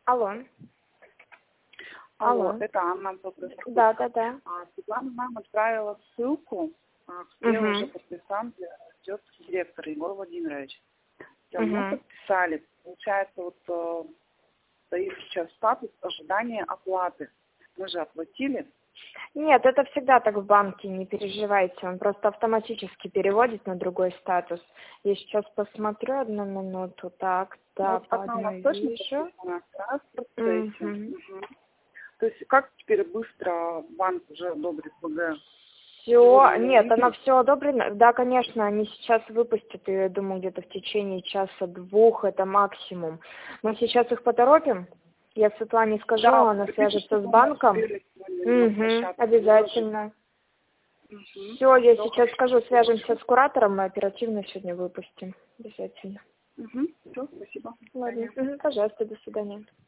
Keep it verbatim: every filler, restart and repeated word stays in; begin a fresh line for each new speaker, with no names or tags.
Алло.
Алло,
Алло.
это Анна.
Да, да, да.
А, Светлана нам отправила ссылку, а, где
Угу.
уже подписант идет директор Егор Владимирович. Все, мы
Угу.
подписали. Получается, вот э, стоит сейчас статус ожидания оплаты. Мы же оплатили.
Нет, это всегда так в банке, не переживайте. Он просто автоматически переводит на другой статус. Я сейчас посмотрю одну минуту. Так, да,
Вот одна у нас
ладно,
точно
вижу.
подписана, раз в процессе.
Угу.
Угу. То есть как теперь быстро банк уже одобрит ПГ?
Все, нет, оно все одобрено. Да, конечно, они сейчас выпустят, я думаю, где-то в течение часа-двух, это максимум. Мы сейчас их поторопим. Я Светлане скажу,
Да,
она свяжется с банком. Угу, обязательно.
Угу.
Все, я сейчас скажу, свяжемся с куратором, мы оперативно сегодня выпустим. Обязательно.
Угу. Все, спасибо.
Ладно, угу, пожалуйста, до свидания.